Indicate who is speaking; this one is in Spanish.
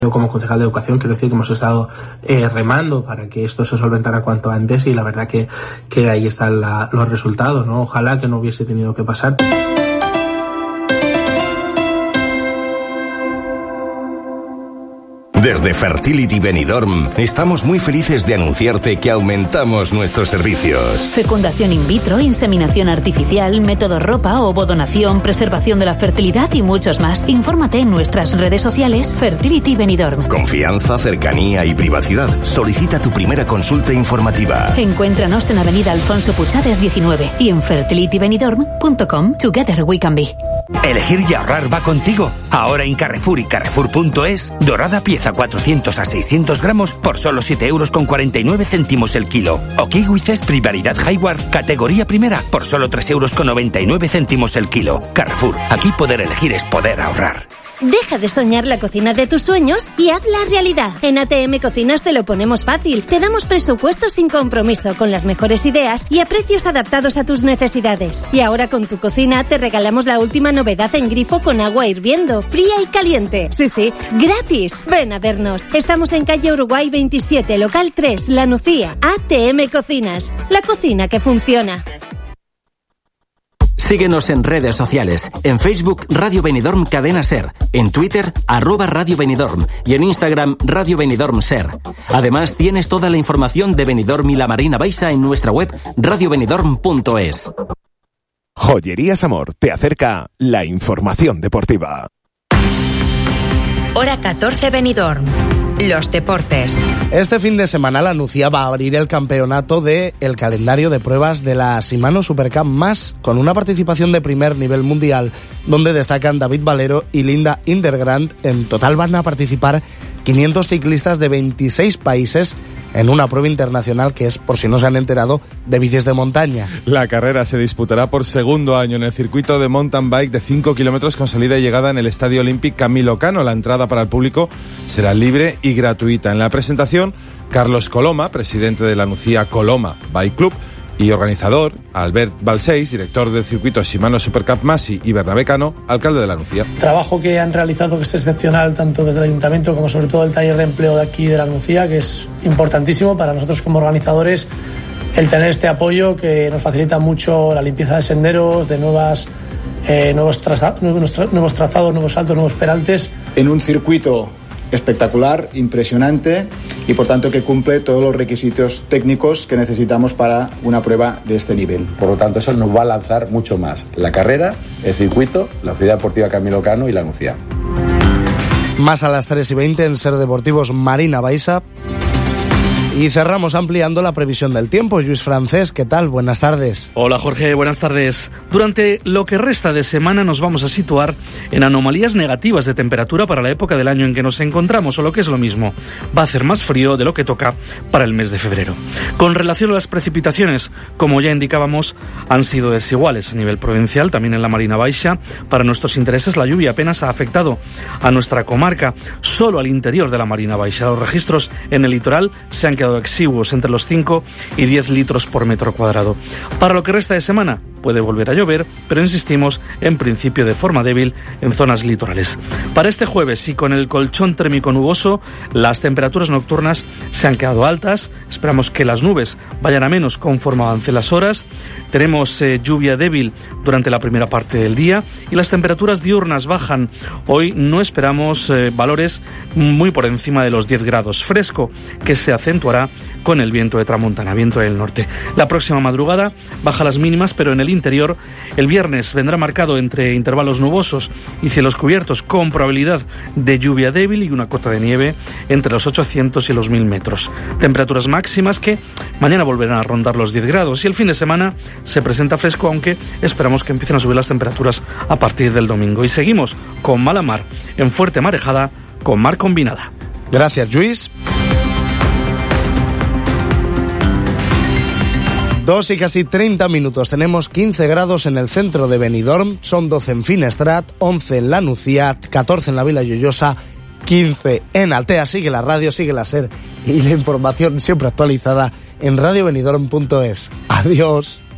Speaker 1: Yo como concejal de educación quiero decir que hemos estado remando para que esto se solventara cuanto antes y la verdad que ahí están los resultados, ¿no? Ojalá que no hubiese tenido que pasar.
Speaker 2: Desde Fertility Benidorm estamos muy felices de anunciarte que aumentamos nuestros servicios.
Speaker 3: Fecundación in vitro, inseminación artificial, método ropa, ovodonación, preservación de la fertilidad y muchos más. Infórmate en nuestras redes sociales Fertility Benidorm.
Speaker 2: Confianza, cercanía y privacidad. Solicita tu primera consulta informativa.
Speaker 3: Encuéntranos en Avenida Alfonso Puchades 19 y en fertilitybenidorm.com. Together we can be.
Speaker 4: Elegir y ahorrar va contigo. Ahora en Carrefour y Carrefour.es, dorada pieza 400 a 600 gramos por solo 7,49 € el kilo. O kiwi Cespri variedad Highward, categoría primera, por solo 3,99 € el kilo. Carrefour, aquí poder elegir es poder ahorrar.
Speaker 5: Deja de soñar la cocina de tus sueños y hazla realidad. En ATM Cocinas te lo ponemos fácil. Te damos presupuestos sin compromiso, con las mejores ideas y a precios adaptados a tus necesidades. Y ahora con tu cocina te regalamos la última novedad en grifo con agua hirviendo, fría y caliente. Sí, gratis. Ven a vernos. Estamos en calle Uruguay 27, local 3, La Nucía. ATM Cocinas, la cocina que funciona.
Speaker 6: Síguenos en redes sociales. En Facebook, Radio Benidorm Cadena Ser. En Twitter, @Radio Benidorm. Y en Instagram, Radio Benidorm Ser. Además, tienes toda la información de Benidorm y la Marina Baixa en nuestra web radiobenidorm.es.
Speaker 7: Joyerías Amor te acerca la información deportiva.
Speaker 8: Hora 14 Benidorm. Los deportes.
Speaker 9: Este fin de semana la Nucía va a abrir el campeonato el calendario de pruebas de la Shimano Supercup Más, con una participación de primer nivel mundial, donde destacan David Valero y Linda Indergrant. En total van a participar 500 ciclistas de 26 países en una prueba internacional que es, por si no se han enterado, de bicis de montaña.
Speaker 10: La carrera se disputará por segundo año en el circuito de mountain bike de 5 kilómetros con salida y llegada en el Estadio Olímpic Camilo Cano. La entrada para el público será libre y gratuita. En la presentación, Carlos Coloma, presidente de la Nucía Coloma Bike Club, y organizador, Albert Balseis, director del circuito Shimano Supercup Masi, y Bernabé Cano, alcalde de la Nucía.
Speaker 11: El trabajo que han realizado que es excepcional tanto desde el ayuntamiento como sobre todo el taller de empleo de aquí de la Nucía, que es importantísimo para nosotros como organizadores el tener este apoyo que nos facilita mucho la limpieza de senderos, de nuevos trazados, nuevos saltos, nuevos peraltes.
Speaker 12: En un circuito espectacular, impresionante y por tanto que cumple todos los requisitos técnicos que necesitamos para una prueba de este nivel.
Speaker 13: Por lo tanto, eso nos va a lanzar mucho más la carrera, el circuito, la Ciudad Deportiva Camilo Cano y la Nucía.
Speaker 9: Más a las 3:20 en Ser Deportivos Marina Baixa. Y cerramos ampliando la previsión del tiempo. Lluís Francés, ¿qué tal? Buenas tardes.
Speaker 14: Hola Jorge, buenas tardes. Durante lo que resta de semana nos vamos a situar en anomalías negativas de temperatura para la época del año en que nos encontramos, o lo que es lo mismo, va a hacer más frío de lo que toca para el mes de febrero. Con relación a las precipitaciones, como ya indicábamos, han sido desiguales a nivel provincial, también en la Marina Baixa. Para nuestros intereses, la lluvia apenas ha afectado a nuestra comarca, solo al interior de la Marina Baixa. Los registros en el litoral se han quedado exiguos, entre los 5 y 10 litros por metro cuadrado. Para lo que resta de semana puede volver a llover, pero insistimos, en principio de forma débil en zonas litorales. Para este jueves y con el colchón térmico nuboso, las temperaturas nocturnas se han quedado altas. Esperamos que las nubes vayan a menos conforme avancen las horas. Tenemos lluvia débil durante la primera parte del día y las temperaturas diurnas bajan. Hoy no esperamos valores muy por encima de los 10 grados. Fresco que se acentuará con el viento de tramontana, viento del norte. La próxima madrugada baja las mínimas, pero en el interior el viernes vendrá marcado entre intervalos nubosos y cielos cubiertos, con probabilidad de lluvia débil y una cota de nieve entre los 800 y los 1000 metros. Temperaturas máximas que mañana volverán a rondar los 10 grados y el fin de semana se presenta fresco, aunque esperamos que empiecen a subir las temperaturas a partir del domingo. Y seguimos con mala mar, en fuerte marejada, con mar combinada.
Speaker 9: Gracias, Lluís. 2 y casi 30 minutos. Tenemos 15 grados en el centro de Benidorm, son 12 en Finestrat, 11 en la Nucía, 14 en la Vila Lloyosa, 15 en Altea. Sigue la radio, sigue la SER y la información siempre actualizada en radiobenidorm.es. Adiós.